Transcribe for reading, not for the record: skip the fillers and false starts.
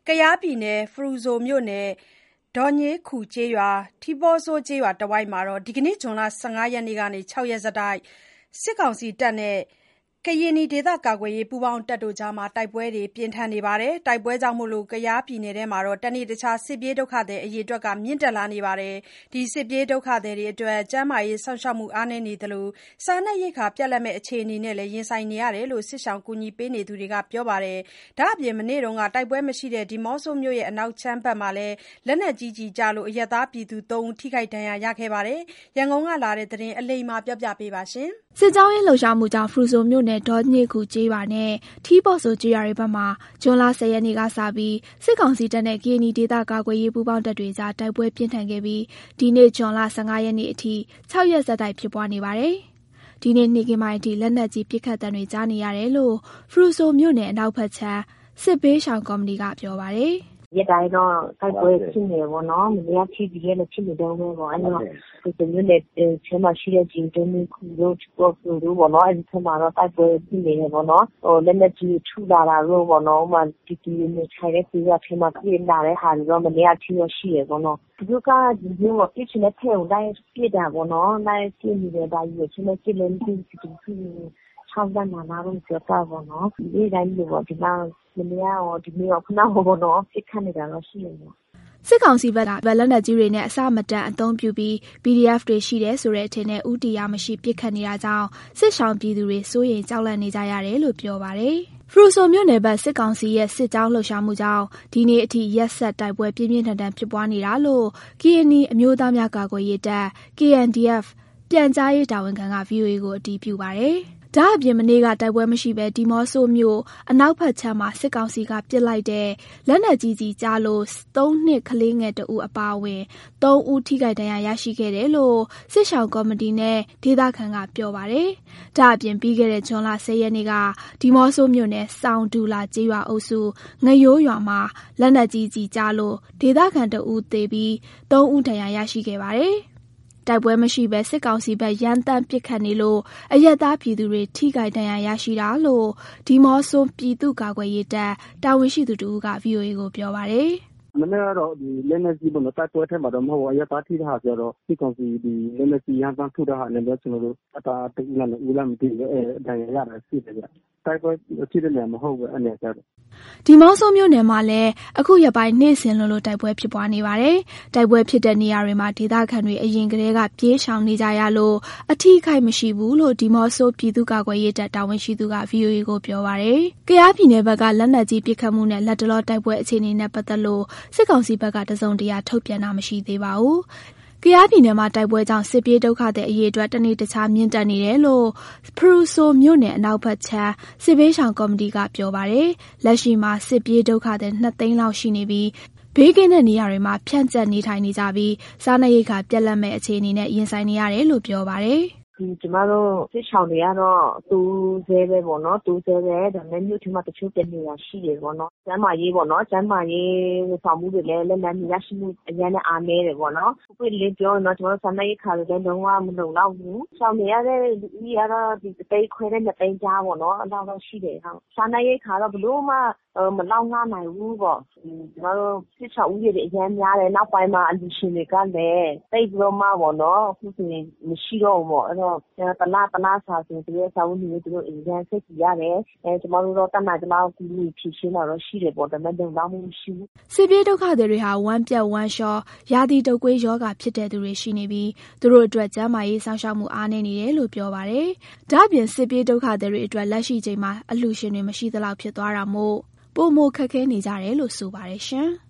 ကယားပြည်နယ်ဖရူဆိုမြို့နယ်ဒေါ်ညေးခူကျေးရွာထီးပေါဆိုးကျေးရွာတဝိုက်မှာဒီကနေ့ဇွန်လ15ရက်နေ့ကနေ6ရက်ဆက်တိုက်စစ်ကောင်စီတပ်နဲ့ကရင်နီဒေသကာကွယ်ရေးပူးပေါင်းတပ်တို့ကြားတိုက်ပွဲတွေပြင်းထန်နေပါတယ်။တိုက်ပွဲကြောင့်ကယားပြည်နယ်ထဲမှာတနေ့တခြားစစ်ပြေးဒုက္ခသည်အရေအတွက်ကမြင့်တက်လာနေပါတယ်။ဒီစစ်ပြေးဒုက္ခသည်တွေအတွက်ကျန်းမာရေးစောင့်ရှောက်မှုအားနည်းနေသလိုစားနပ်ရိက္ခာပြတ်လတ်မဲ့အခြေအနေနဲ့လည်းရင်ဆိုင်နေရတယ်လို့စစ်ရှောင်ကူညီပေးနေသူတွေကပြောပါတယ်။ဒါ့အပြင်မနေ့ကတိုက်ပွဲမရှိတဲ့ဒီမော့ဆိုမြို့အနောက်ခြမ်းဘက်မှာလည်းလက်နက်ကြီးကျလို့အရပ်သားပြည်သူ3ဦးထိခိုက်ဒဏ်ရာရခဲ့ပါတယ်။ရန်ကုန်ကလာတဲ့သတင်းအလိမ္မာပြောပြပေးပါရှင်။စစ်ကြောင်းရဲ့လှုပ်ရှားမှုကြောင့်ဖရူဆိုမြို့နယ်ဒေါ်ညေးခူကျေးရွာနဲ့ထီးပေါဆိုကျေးရွာတွေဘက်မှာဇွန်လ10ရက်နေ့ကစပြီးစစ်ကောင်စီတပ်နဲ့ကရင်နီဒေသကာကွယ်ရေးပူးပေါင်းတပ်တွေကြားတိုက်ပွဲပြင်းထန်ခဲ့ပြီးဒီနေ့ဇွန်လ15ရက်နေ့အထိ6ရက်ဆက်တိုက်ဖြစ်ပွားနေပါတယ်။ဒီနေ့နေ့ကင်းပိုင်းအထိလက်နက်ကြီးပစ်ခတ်သံတွေကြားနေရတယ်လို့ဖရူဆိုမြို့နယ်အနောက်ဘက်ခြမ်းစစ်ဘေးရှောင်ကော်မတီကပြောပါတယ်။ရက်တိုင်းတော့တိုက်ပွဲဖြစ်နေပေါ့နော်မနေ့ကဖြစ်ပြီးလည်းဖြစ်နေတော့ပေါ့အဲ့တော့ဒီမျိုးနဲ့ချမ်းမရှိတဲ့ဂျင်းတုံးခုတို့ပေါ့တို့ပေါ့နော်အဲ့ဒီထက်မှာတော့တိုက်ပွဲဖြစ်နေတယ်ပေါ့နော်လက်လက်ကြီးထူလာတာတော့ပေါ့နော်မှတီနေချိုင်တဲ့ပြေးရထဲမှာပြေးလာတဲ့ဟာတွေတော့မနေ့ကထိရရှိရပေါ့နော်ဒီကဒီမျိုးကိုပြစ်ချင်တဲ့ထဲကိုတိုင်းပြစ်တာပေါ့နော်တိုင်းပြစ်နေတယ်ဒါကြီးချင်တဲ့ပြစ်လည်းဒီ6ရက်မှာလာတော့ပြောတာပေါ့နော်ဒီတိုင်းလိုပေါ့ဒီမှာမနေ့ကဒီနေ့ခဏပေါ့နော်ပြစ်ခတ်နေတာတော့ရှိနေတယ်စစ်ကောင်စီဘက်ကလက်နက်ကြီးတွေနဲ့အစမတန်အသုံးပြုပြီး PDF တွေရှိတယ်ဆိုတဲ့အထင်နဲ့ဥတီယာမရှိပစ်ခတ်နေတာကြောင့်စစ်ရှောင်ပြည်သူတွေစိုးရိမ်ကြောက်လန့်နေကြရတယ်လို့ပြောပါတယ်။ဖရူဆိုမြို့နယ်ဘက်စစ်ကောင်စီရဲ့စစ်ကြောင်းလှုပ်ရှားမှုကြောင့်ဒီနေ့အထိရက်ဆက်တိုက်ပွဲပြင်းပြင်းထန်ထန်ဖြစ်ပွားနေတာလို့ KNI အမျိုးသားများကာကွယ်ရေးတပ် KNDF ပြန်ကြားရေးတာဝန်ခံက VOA ကိုအတည်ပြုပါတယ်။ဒါအပြင်မနေ့ကတိုက်ပွဲမရှိဘဲဒီမော့ဆိုမြို့အနောက်ဘက်ခြမ်းမှာစစ်ကောင်စီကပစ်လိုက်တဲ့လက်နက်ကြီးကြီးကြားလို့3နှစ်ကလေးငယ်2ဦးအပါအဝင်3ဦးထိခိုက်ဒဏ်ရာရရှိခဲ့တယ်လို့စစ်ရှောင်းကော်မတီနဲ့ဒေသခံကပြောပါတယ်။ဒါအပြင်ပြီးခဲ့တဲ့ဇွန်လ10ရက်နေ့ကဒီမော့ဆိုမြို့နယ်စောင်းဒူလာကျေးရွာအုပ်စုငရိုးရွာမှာလက်နက်ကြီးကြီးကြားလို့ဒေသခံ2ဦးသေပြီး3ဦးဒဏ်ရာရရှိခဲ့ပါတယ်။တိုက်ပွဲမရှိဘဲစစ်ကောင်စီဘက်ရန်တမ်းပစ်ခတ်နေလို့အရက်သားပြည်သူတွေထိခိုက်ဒဏ်ရာရရှိတာလို့ဒီမော့ဆိုပြည်သူ့ကာကွယ်ရေးတပ်တာဝန်ရှိသူတို့က VOA ကိုပြောပါတယ်။မနေ့ကတော့ဒီလက်နက်ကြီးပေါ့နော်တိုက်ပွဲထဲမှာတော့မဟုတ်ဘူးအရက်သားထိတဲ့ဟာဆိုတော့စစ်ကောင်စီဒီလက်နက်ကြီးရန်တမ်းထုတဲ့ဟာနဲ့လည်းကျွန်တော်တို့အတာတူလာနေဦးလာမသိဘူးဒဏ်ရာရတာရှိတယ်ဗျတိုက်ပွဲဖြစ်တဲ့နေရာမဟုတ်ဘူးအနေနဲ့ကျတော့ဒီမော့ဆိုမြို့နယ်မှာလည်းအခုရက်ပိုင်းနေ့စဉ်လိုတိုက်ပွဲဖြစ်ပွားနေပါတယ်။တိုက်ပွဲဖြစ်တဲ့နေရာတွေမှာဒေသခံတွေအရင်ကတည်းကပြေးရှောင်နေကြရလို့အထီးခိုက်မရှိဘူးလို့ဒီမော့ဆိုပြည်သူ့ကာကွယ်ရေးတပ်တာဝန်ရှိသူက VOA ကိုပြောပါတယ်။ကယားပြည်နယ်ဘက်ကလက်နက်ကြီးပစ်ခတ်မှုနဲ့လက်တလောတိုက်ပွဲအခြေအနေနဲ့ပတ်သက်လို့စစ်ကောင်စီဘက်ကတစုံတရာထုတ်ပြန်တာမရှိသေးပါဘူး။ကယားပြည်နယ်မှာတိုက်ပွဲကြောင့်စစ်ပြေးဒုက္ခသည်အရေအတွက်တနေ့တခြားမြင့်တက်နေတယ်လို့ဖရူဆိုမြို့နယ်အနောက်ဘက်ခြမ်းစစ်ဘေးရှောင်ကော်မတီကပြောပါတယ်။လက်ရှိမှာစစ်ပြေးဒုက္ခသည်2သိန်းလောက်ရှိနေပြီးဘေးကင်းတဲ့နေရာတွေမှာဖြန့်ကျက်နေထိုင်နေကြပြီးစားနပ်ရိက္ခာပြတ်လတ်မဲ့အခြေအနေနဲ့ရင်ဆိုင်နေရတယ်လို့ပြောပါတယ်။ကျမတို့စစ်ဆောင်တွေကတော့တူးဆဲပဲပေါ့နော်တူးဆဲပဲဒါနဲ့မြို့ထမတချို့ပြန်နေတာရှိတယ်ပေါ့နော်ကျမ်းမာရေးပေါ့နော်ကျမ်းမာရေးဆောင်မှုတွေလည်းလက်လန်းရရှိမှုအများနဲ့အားနည်းတယ်ပေါ့နော်ခုလေးပြောရင်တော့ကျမတို့ဆန္ဒရေးခါတွေလည်းလုံးဝမလုံလောက်ဘူးဆောင်နေရတဲ့လူကြီးကတော့ဒီတိတ်ခွဲတဲ့2သိန်းကြားပေါ့နော်အဲ့တော့ရှိတယ်ဟုတ်ဆန္ဒရေးခါတော့ဘလို့မှမလောက်ငှနိုင်ဘူးပေါ့ကျမတို့စစ်ဆောင်ဦးတွေအများများတယ်နောက်ပိုင်းမှာအလူရှင်တွေကလည်းတိတ်ပြီးတော့မှပေါ့နော်အခုဆိုရင်မရှိတော့ဘူးပေါ့အဲ့တော့တလားစာဆိုသူရဲ့စာအုပ်တွေသူတို့အရင်ဆက်ကြည့်ရတယ်ကျမတို့တော့တတ်နိုင်ကြလောက်ဒီဖြည့်ရှင်းတာတော့ရှိတယ်ပေါ့ဒါပေမဲ့လုံလောက်မှုမရှိဘူးစစ်ပြေးဒုက္ခတွေဟာဝမ်းပြတ်ဝမ်းလျှောရာသီတုပ်ကွေးယောဂဖြစ်တဲ့သူတွေရှိနေပြီးသူတို့အတွက်ကျန်းမာရေးစောင့်ရှောက်မှုအားနည်းနေတယ်လို့ပြောပါတယ်။ဒါ့အပြင်စစ်ပြေးဒုက္ခတွေအတွက်လက်ရှိချိန်မှာအလှူရှင်တွေမရှိသလောက်ဖြစ်သွားတာမို့ပိုမိုခက်ခဲနေကြတယ်လို့ဆိုပါတယ်ရှင်။